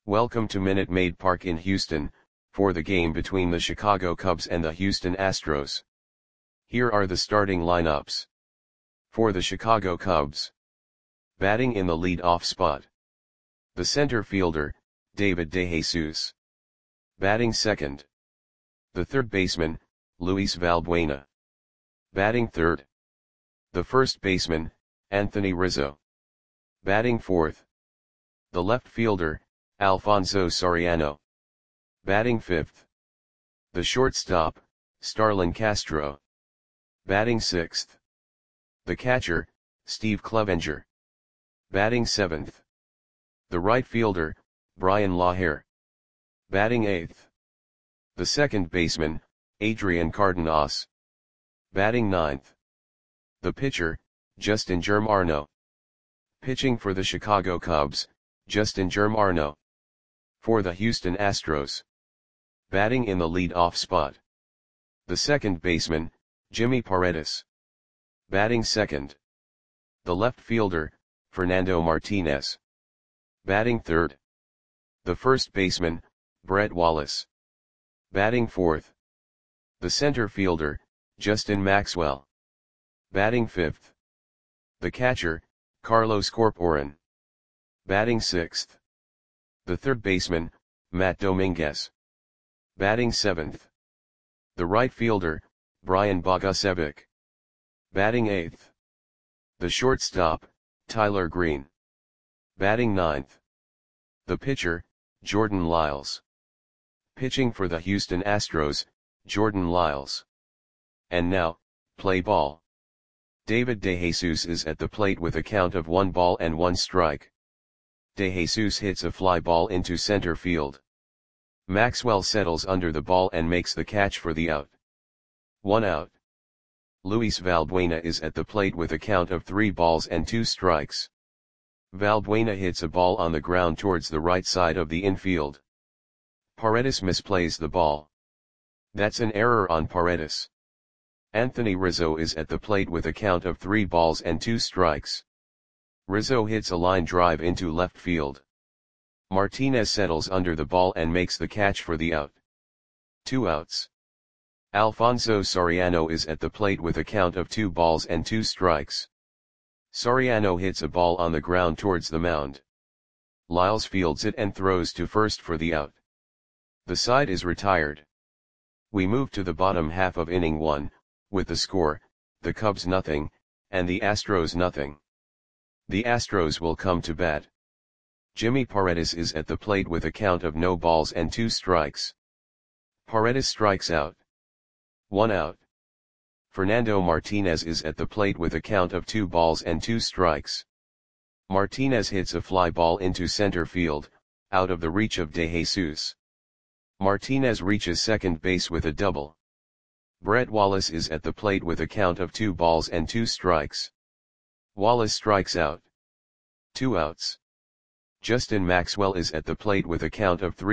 Welcome to Minute Maid Park in Houston, for the game between the Chicago Cubs and the Houston Astros. Here are the starting lineups. For the Chicago Cubs. Batting in the lead-off spot. The center fielder, David DeJesus. Batting second. The third baseman, Luis Valbuena. Batting third. The first baseman, Anthony Rizzo. Batting fourth. The left fielder, Alfonso Soriano. Batting fifth. The shortstop, Starlin Castro. Batting sixth. The catcher, Steve Clevenger. Batting seventh. The right fielder, Brian Laher. Batting eighth. The second baseman, Adrian Cardenas. Batting ninth. The pitcher, Justin Germano. Pitching for the Chicago Cubs, Justin Germano. For the Houston Astros. Batting in the lead-off spot. The second baseman, Jimmy Paredes. Batting second. The left fielder, Fernando Martinez. Batting third. The first baseman, Brett Wallace. Batting fourth. The center fielder, Justin Maxwell. Batting fifth. The catcher, Carlos Corporan. Batting sixth. The third baseman, Matt Dominguez. Batting seventh. The right fielder, Brian Bogusevic. Batting eighth. The shortstop, Tyler Green. Batting ninth. The pitcher, Jordan Lyles. Pitching for the Houston Astros, Jordan Lyles. And now, play ball. David DeJesus is at the plate with a count of 1-1 DeJesus hits a fly ball into center field. Maxwell settles under the ball and makes the catch for the out. 1 out. Luis Valbuena is at the plate with a count of 3-2. Valbuena hits a ball on the ground towards the right side of the infield. Paredes misplays the ball. That's an error on Paredes. Anthony Rizzo is at the plate with a count of 3-2. Rizzo hits a line drive into left field. Martinez settles under the ball and makes the catch for the out. 2 outs. Alfonso Soriano is at the plate with a count of 2-2. Soriano hits a ball on the ground towards the mound. Lyles fields it and throws to first for the out. The side is retired. We move to the bottom half of inning 1, with the score, the Cubs nothing, and the Astros nothing. The Astros will come to bat. Jimmy Paredes is at the plate with a count of 0-2. Paredes strikes out. 1 out. Fernando Martinez is at the plate with a count of 2-2. Martinez hits a fly ball into center field, out of the reach of DeJesus. Martinez reaches second base with a double. Brett Wallace is at the plate with a count of 2-2. Wallace strikes out. 2 outs. Justin Maxwell is at the plate with a count of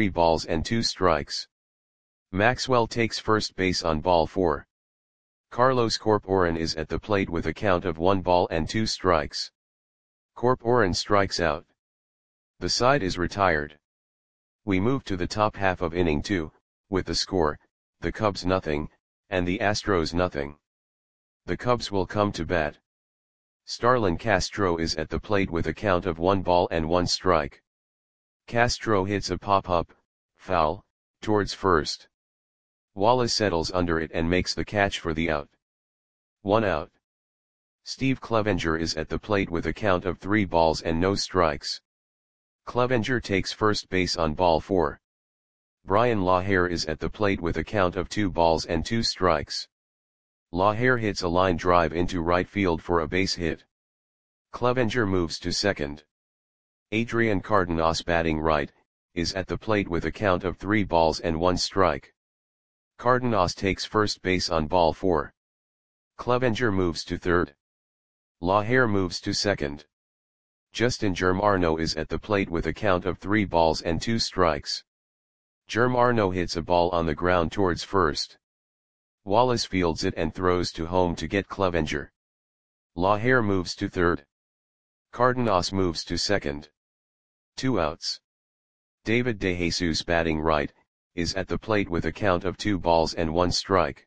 3-2. Maxwell takes first base on ball 4. Carlos Corporan is at the plate with a count of 1-2. Corporan strikes out. The side is retired. We move to the top half of inning 2, with the score, the Cubs nothing, and the Astros nothing. The Cubs will come to bat. Starlin Castro is at the plate with a count of 1-1. Castro hits a pop-up, foul, towards first. Wallace settles under it and makes the catch for the out. 1 out. Steve Clevenger is at the plate with a count of 3-0. Clevenger takes first base on ball 4. Brian Laher is at the plate with a count of 2-2. Laher hits a line drive into right field for a base hit. Clevenger moves to second. Adrian Cardenas, batting right, is at the plate with a count of 3-1. Cardenas takes first base on ball 4. Clevenger moves to third. Laher moves to second. Justin Germano is at the plate with a count of 3-2. Germano hits a ball on the ground towards first. Wallace fields it and throws to home to get Clevenger. Laher moves to third. Cardenas moves to second. 2 outs. David DeJesus batting right, is at the plate with a count of 2 balls and 1 strike.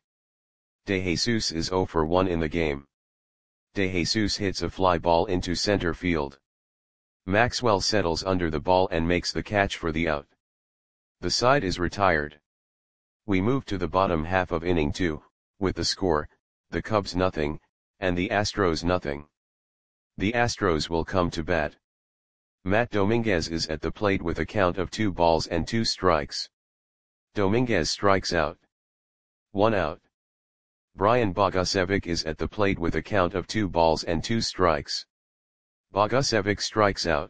DeJesus is 0 for 1 in the game. DeJesus hits a fly ball into center field. Maxwell settles under the ball and makes the catch for the out. The side is retired. We move to the bottom half of inning 2, with the score, the Cubs nothing, and the Astros nothing. The Astros will come to bat. Matt Dominguez is at the plate with a count of 2 balls and 2 strikes. Dominguez strikes out. 1 out. Brian Bogusevic is at the plate with a count of 2 balls and 2 strikes. Bogusevic strikes out.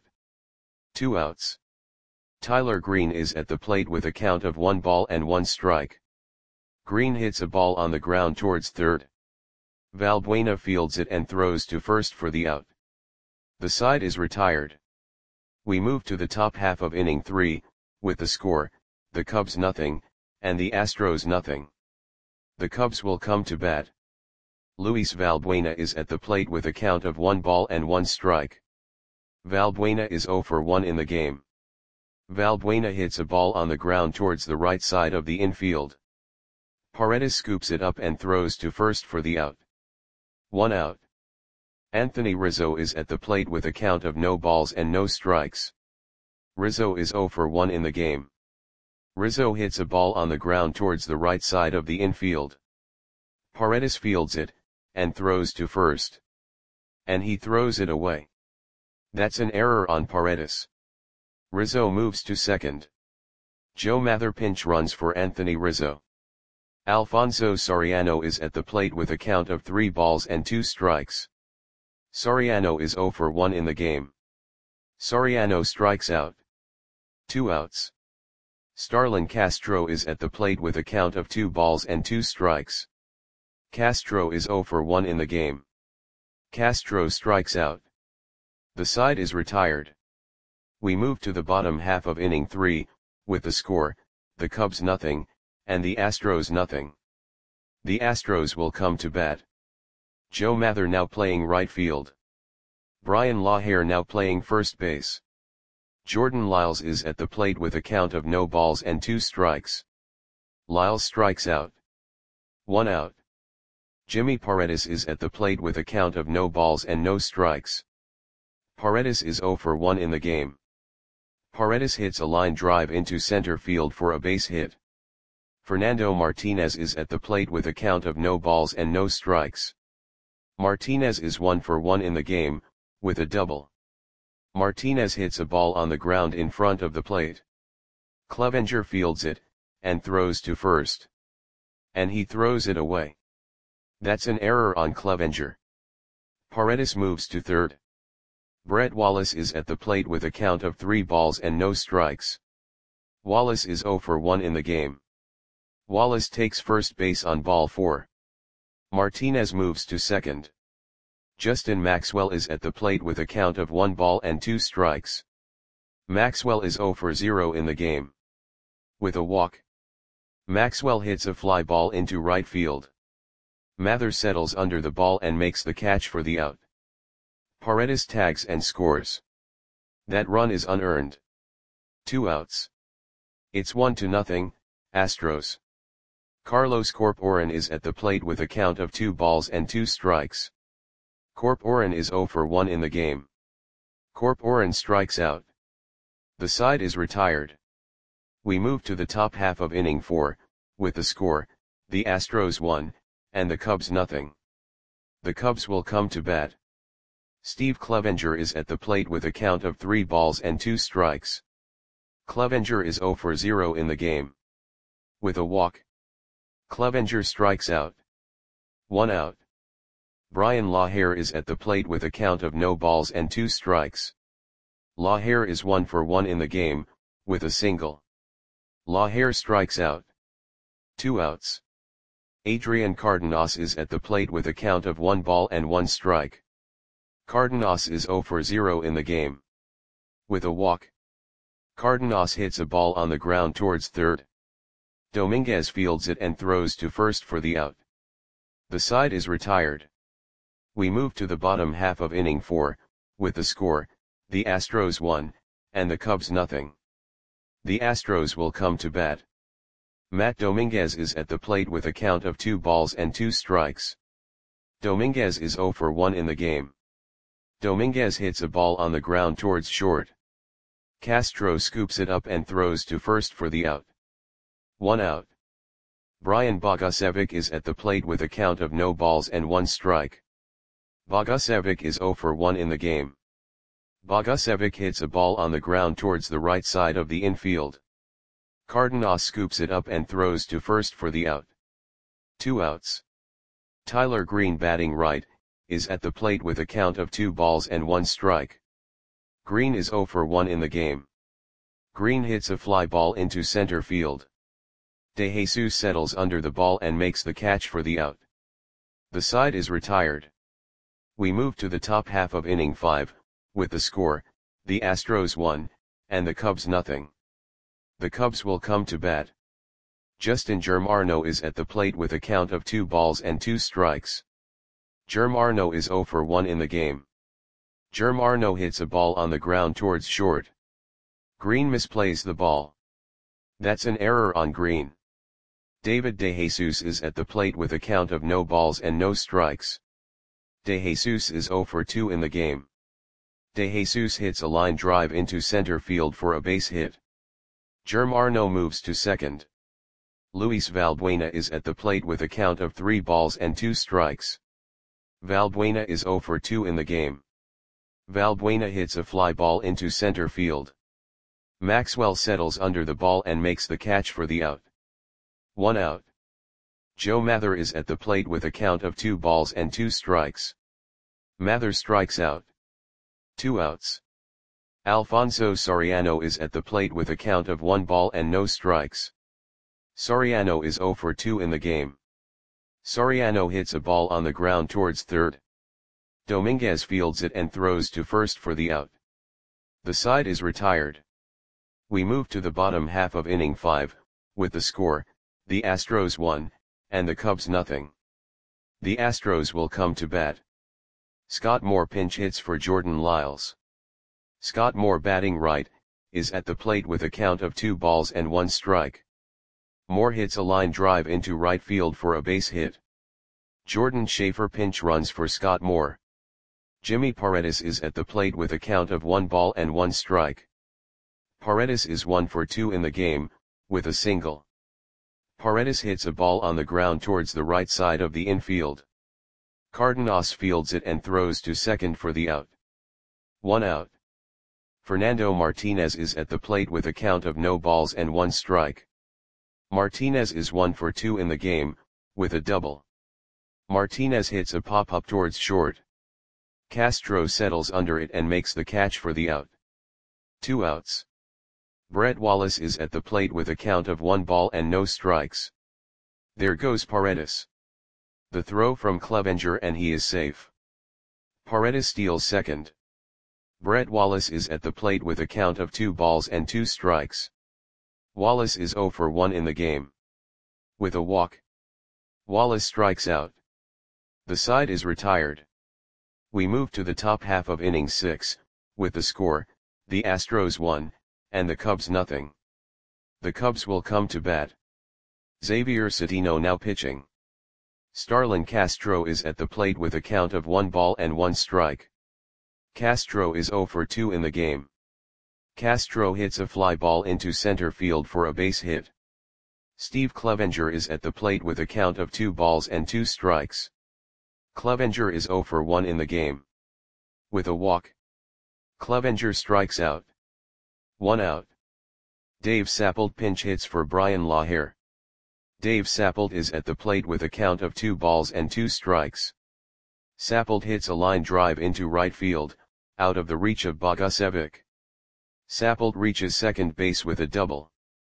2 outs. Tyler Green is at the plate with a count of 1 ball and 1 strike. Green hits a ball on the ground towards third. Valbuena fields it and throws to first for the out. The side is retired. We move to the top half of inning 3, with the score, the Cubs nothing, and the Astros nothing. The Cubs will come to bat. Luis Valbuena is at the plate with a count of 1 ball and 1 strike. Valbuena is 0 for 1 in the game. Valbuena hits a ball on the ground towards the right side of the infield. Paredes scoops it up and throws to first for the out. 1 out. Anthony Rizzo is at the plate with a count of no balls and no strikes. Rizzo is 0 for 1 in the game. Rizzo hits a ball on the ground towards the right side of the infield. Paredes fields it, and throws to first. And he throws it away. That's an error on Paredes. Rizzo moves to second. Joe Mather pinch runs for Anthony Rizzo. Alfonso Soriano is at the plate with a count of 3 balls and 2 strikes. Soriano is 0 for 1 in the game. Soriano strikes out. 2 outs. Starlin Castro is at the plate with a count of 2 balls and 2 strikes. Castro is 0 for 1 in the game. Castro strikes out. The side is retired. We move to the bottom half of inning 3, with the score, the Cubs nothing, and the Astros nothing. The Astros will come to bat. Joe Mather now playing right field. Brian Lahair now playing first base. Jordan Lyles is at the plate with a count of no balls and 2 strikes. Lyles strikes out. 1 out. Jimmy Paredes is at the plate with a count of no balls and no strikes. Paredes is 0 for 1 in the game. Paredes hits a line drive into center field for a base hit. Fernando Martinez is at the plate with a count of no balls and no strikes. Martinez is 1 for 1 in the game, with a double. Martinez hits a ball on the ground in front of the plate. Clevenger fields it, and throws to first. And he throws it away. That's an error on Clevenger. Paredes moves to third. Brett Wallace is at the plate with a count of 3 balls and no strikes. Wallace is 0 for 1 in the game. Wallace takes first base on ball 4. Martinez moves to second. Justin Maxwell is at the plate with a count of 1 ball and 2 strikes. Maxwell is 0 for 0 in the game. With a walk. Maxwell hits a fly ball into right field. Mather settles under the ball and makes the catch for the out. Paredes tags and scores. That run is unearned. 2 outs. It's 1-0, Astros. Carlos Corporan is at the plate with a count of 2 balls and 2 strikes. Corporan is 0 for 1 in the game. Corporan strikes out. The side is retired. We move to the top half of inning 4, with the score, the Astros 1, and the Cubs nothing. The Cubs will come to bat. Steve Clevenger is at the plate with a count of 3 balls and 2 strikes. Clevenger is 0 for 0 in the game. With a walk. Clevenger strikes out. 1 out. Brian Lahair is at the plate with a count of no balls and 2 strikes. Lahair is 1 for 1 in the game, with a single. Lahair strikes out. 2 outs. Adrian Cardenas is at the plate with a count of 1 ball and 1 strike. Cardenas is 0 for 0 in the game. With a walk. Cardenas hits a ball on the ground towards third. Dominguez fields it and throws to first for the out. The side is retired. We move to the bottom half of inning 4, with the score, the Astros 1, and the Cubs nothing. The Astros will come to bat. Matt Dominguez is at the plate with a count of 2 balls and 2 strikes. Dominguez is 0 for 1 in the game. Dominguez hits a ball on the ground towards short. Castro scoops it up and throws to first for the out. 1 out. Brian Bogusevic is at the plate with a count of no balls and 1 strike. Bogusevic is 0 for 1 in the game. Bogusevic hits a ball on the ground towards the right side of the infield. Cardenas scoops it up and throws to first for the out. 2 outs. Tyler Green, batting right, is at the plate with a count of 2 balls and 1 strike. Green is 0 for 1 in the game. Green hits a fly ball into center field. DeJesus settles under the ball and makes the catch for the out. The side is retired. We move to the top half of inning 5, with the score, the Astros 1, and the Cubs nothing. The Cubs will come to bat. Justin Germano is at the plate with a count of 2 balls and 2 strikes. Germano is 0 for 1 in the game. Germano hits a ball on the ground towards short. Green misplays the ball. That's an error on Green. David DeJesus is at the plate with a count of no balls and no strikes. DeJesus is 0 for 2 in the game. DeJesus hits a line drive into center field for a base hit. Germano moves to second. Luis Valbuena is at the plate with a count of 3 balls and 2 strikes. Valbuena is 0 for 2 in the game. Valbuena hits a fly ball into center field. Maxwell settles under the ball and makes the catch for the out. 1 out. Joe Mather is at the plate with a count of 2 balls and 2 strikes. Mather strikes out. 2 outs. Alfonso Soriano is at the plate with a count of 1 ball and no strikes. Soriano is 0 for 2 in the game. Soriano hits a ball on the ground towards third. Dominguez fields it and throws to first for the out. The side is retired. We move to the bottom half of inning 5, with the score, the Astros 1, and the Cubs nothing. The Astros will come to bat. Scott Moore pinch hits for Jordan Lyles. Scott Moore, batting right, is at the plate with a count of 2 balls and 1 strike. Moore hits a line drive into right field for a base hit. Jordan Schaefer pinch runs for Scott Moore. Jimmy Paredes is at the plate with a count of 1 ball and 1 strike. Paredes is 1 for 2 in the game, with a single. Paredes hits a ball on the ground towards the right side of the infield. Cardenas fields it and throws to second for the out. 1 out. Fernando Martinez is at the plate with a count of no balls and 1 strike. Martinez is 1 for 2 in the game, with a double. Martinez hits a pop-up towards short. Castro settles under it and makes the catch for the out. 2 outs. Brett Wallace is at the plate with a count of 1 ball and no strikes. There goes Paredes. The throw from Clevenger and he is safe. Paredes steals second. Brett Wallace is at the plate with a count of 2 balls and 2 strikes. Wallace is 0 for 1 in the game. With a walk, Wallace strikes out. The side is retired. We move to the top half of inning 6, with the score, the Astros 1, and the Cubs nothing. The Cubs will come to bat. Xavier Cedeno now pitching. Starlin Castro is at the plate with a count of 1 ball and 1 strike. Castro is 0 for 2 in the game. Castro hits a fly ball into center field for a base hit. Steve Clevenger is at the plate with a count of 2 balls and 2 strikes. Clevenger is 0 for 1 in the game. With a walk, Clevenger strikes out. 1 out. Dave Sappold pinch hits for Brian Lahair. Dave Sappold is at the plate with a count of 2 balls and 2 strikes. Sappold hits a line drive into right field, out of the reach of Bogusevic. Sappold reaches second base with a double.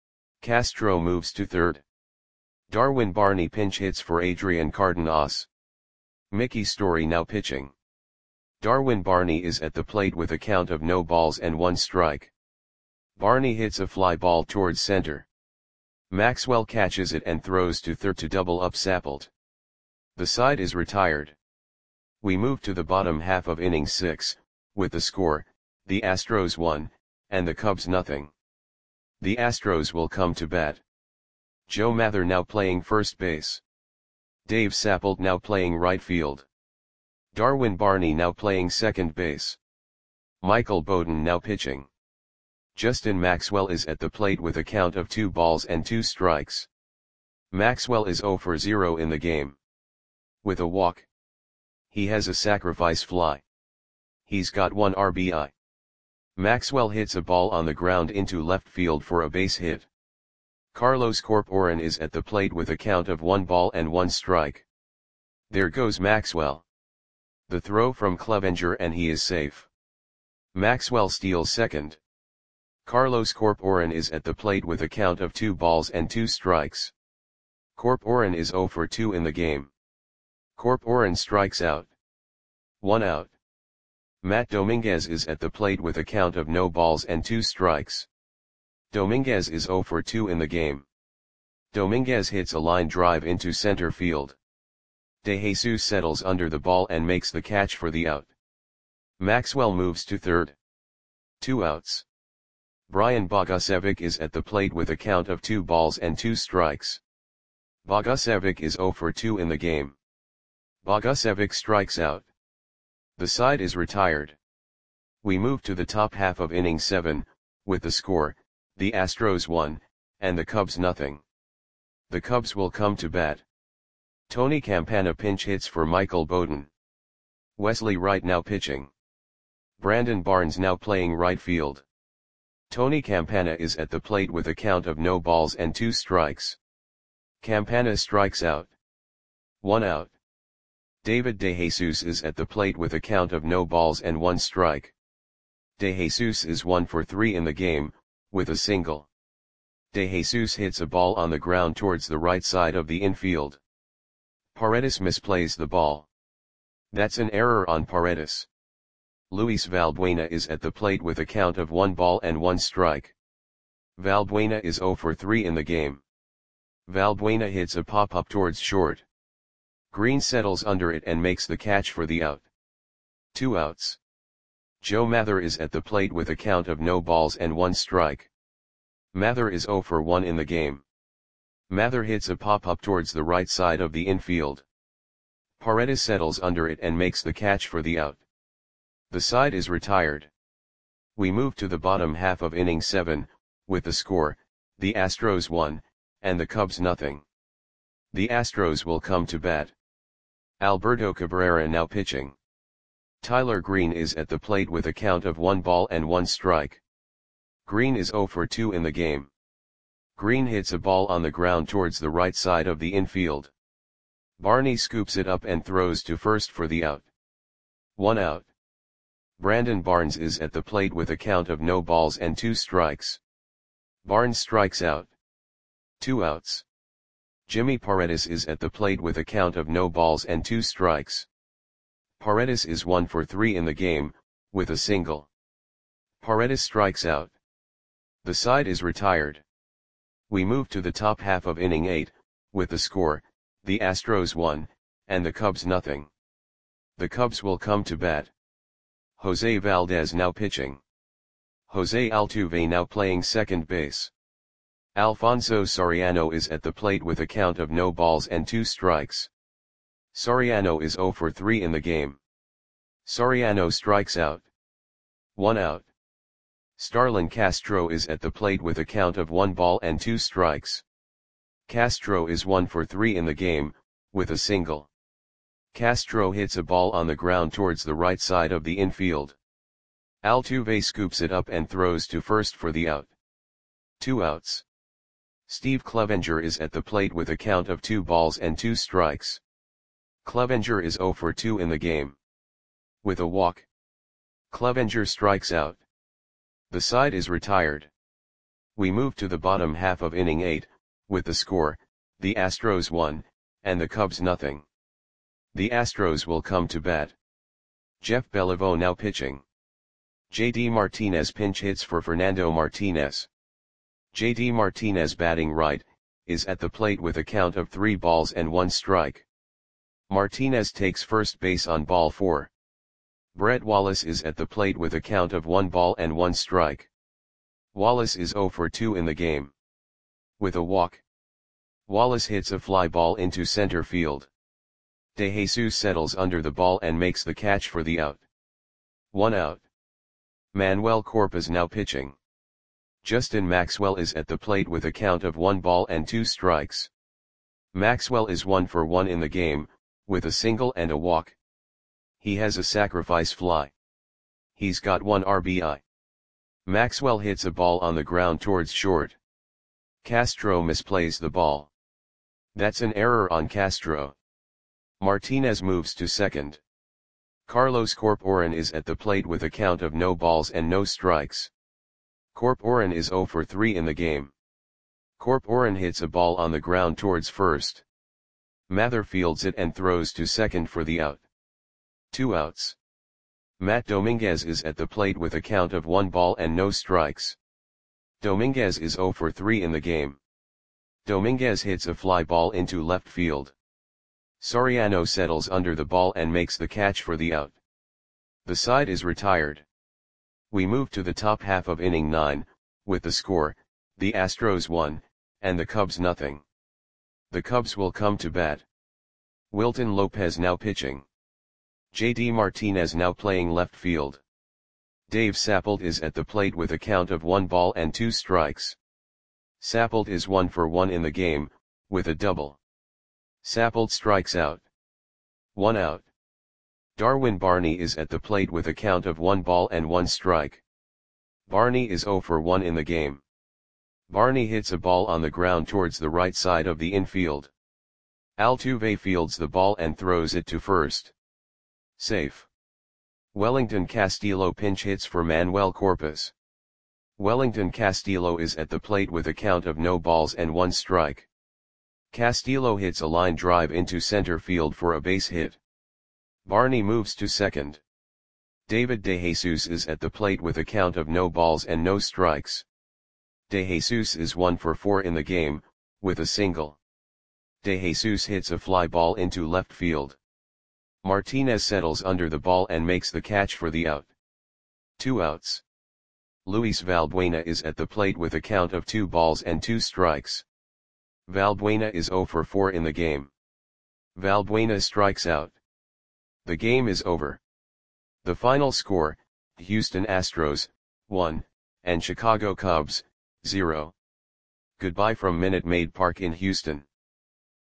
Castro moves to third. Darwin Barney pinch hits for Adrian Cardenas. Mickey Story now pitching. Darwin Barney is at the plate with a count of no balls and 1 strike. Barney hits a fly ball towards center. Maxwell catches it and throws to third to double up Sappold. The side is retired. We move to the bottom half of inning 6, with the score, the Astros 1, and the Cubs nothing. The Astros will come to bat. Joe Mather now playing first base. Dave Sappold now playing right field. Darwin Barney now playing second base. Michael Bowden now pitching. Justin Maxwell is at the plate with a count of 2 balls and 2 strikes. Maxwell is 0 for 0 in the game. With a walk. He has a sacrifice fly. He's got 1 RBI. Maxwell hits a ball on the ground into left field for a base hit. Carlos Corporan is at the plate with a count of 1 ball and 1 strike. There goes Maxwell. The throw from Clevenger and he is safe. Maxwell steals second. Carlos Corporan is at the plate with a count of 2 balls and 2 strikes. Corporan is 0 for 2 in the game. Corporan strikes out. 1 out. Matt Dominguez is at the plate with a count of no balls and 2 strikes. Dominguez is 0 for 2 in the game. Dominguez hits a line drive into center field. De Jesus settles under the ball and makes the catch for the out. Maxwell moves to third. 2 outs. Brian Bogusevic is at the plate with a count of 2 balls and 2 strikes. Bogusevic is 0 for 2 in the game. Bogusevic strikes out. The side is retired. We move to the top half of inning 7, with the score, the Astros 1, and the Cubs nothing. The Cubs will come to bat. Tony Campana pinch hits for Michael Bowden. Wesley Wright now pitching. Brandon Barnes now playing right field. Tony Campana is at the plate with a count of no balls and 2 strikes. Campana strikes out. 1 out. David De Jesus is at the plate with a count of no balls and 1 strike. De Jesus is 1 for 3 in the game, with a single. De Jesus hits a ball on the ground towards the right side of the infield. Paredes misplays the ball. That's an error on Paredes. Luis Valbuena is at the plate with a count of 1 ball and 1 strike. Valbuena is 0 for 3 in the game. Valbuena hits a pop-up towards short. Green settles under it and makes the catch for the out. 2 outs. Joe Mather is at the plate with a count of no balls and 1 strike. Mather is 0 for 1 in the game. Mather hits a pop-up towards the right side of the infield. Paredes settles under it and makes the catch for the out. The side is retired. We move to the bottom half of inning 7, with the score, the Astros 1, and the Cubs nothing. The Astros will come to bat. Alberto Cabrera now pitching. Tyler Green is at the plate with a count of 1 ball and 1 strike. Green is 0 for 2 in the game. Green hits a ball on the ground towards the right side of the infield. Barney scoops it up and throws to first for the out. 1 out. Brandon Barnes is at the plate with a count of no balls and 2 strikes. Barnes strikes out. 2 outs. Jimmy Paredes is at the plate with a count of no balls and 2 strikes. Paredes is 1 for 3 in the game, with a single. Paredes strikes out. The side is retired. We move to the top half of inning 8, with the score, the Astros 1, and the Cubs nothing. The Cubs will come to bat. Jose Valdez now pitching. Jose Altuve now playing second base. Alfonso Soriano is at the plate with a count of no balls and 2 strikes. Soriano is 0 for 3 in the game. Soriano strikes out. 1 out. Starlin Castro is at the plate with a count of 1 ball and 2 strikes. Castro is 1 for 3 in the game, with a single. Castro hits a ball on the ground towards the right side of the infield. Altuve scoops it up and throws to first for the out. 2 outs. Steve Clevenger is at the plate with a count of 2 balls and 2 strikes. Clevenger is 0 for 2 in the game. With a walk. Clevenger strikes out. The side is retired. We move to the bottom half of inning 8, with the score, the Astros 1, and the Cubs nothing. The Astros will come to bat. Jeff Beliveau now pitching. J.D. Martinez pinch hits for Fernando Martinez. J.D. Martinez batting right, is at the plate with a count of 3 balls and 1 strike. Martinez takes first base on ball 4. Brett Wallace is at the plate with a count of 1 ball and 1 strike. Wallace is 0 for 2 in the game. With a walk, Wallace hits a fly ball into center field. De Jesus settles under the ball and makes the catch for the out. 1 out. Manuel Corpus now pitching. Justin Maxwell is at the plate with a count of 1 ball and 2 strikes. Maxwell is 1 for 1 in the game, with a single and a walk. He has a sacrifice fly. He's got 1 RBI. Maxwell hits a ball on the ground towards short. Castro misplays the ball. That's an error on Castro. Martinez moves to second. Carlos Corporan is at the plate with a count of no balls and no strikes. Corporan is 0 for 3 in the game. Corporan hits a ball on the ground towards first. Mather fields it and throws to second for the out. 2 outs. Matt Dominguez is at the plate with a count of 1 ball and no strikes. Dominguez is 0 for 3 in the game. Dominguez hits a fly ball into left field. Soriano settles under the ball and makes the catch for the out. The side is retired. We move to the top half of inning 9, with the score, the Astros 1, and the Cubs nothing. The Cubs will come to bat. Wilton Lopez now pitching. JD Martinez now playing left field. Dave Sappold is at the plate with a count of 1 ball and 2 strikes. Sappold is 1 for 1 in the game, with a double. Sappold strikes out. 1 out. Darwin Barney is at the plate with a count of 1 ball and 1 strike. Barney is 0 for 1 in the game. Barney hits a ball on the ground towards the right side of the infield. Altuve fields the ball and throws it to first. Safe. Wellington Castillo pinch hits for Manuel Corpus. Wellington Castillo is at the plate with a count of no balls and 1 strike. Castillo hits a line drive into center field for a base hit. Barney moves to second. David De Jesus is at the plate with a count of no balls and no strikes. De Jesus is 1 for 4 in the game, with a single. De Jesus hits a fly ball into left field. Martinez settles under the ball and makes the catch for the out. 2 outs. Luis Valbuena is at the plate with a count of 2 balls and 2 strikes. Valbuena is 0 for 4 in the game. Valbuena strikes out. The game is over. The final score, Houston Astros, 1, and Chicago Cubs, 0. Goodbye from Minute Maid Park in Houston.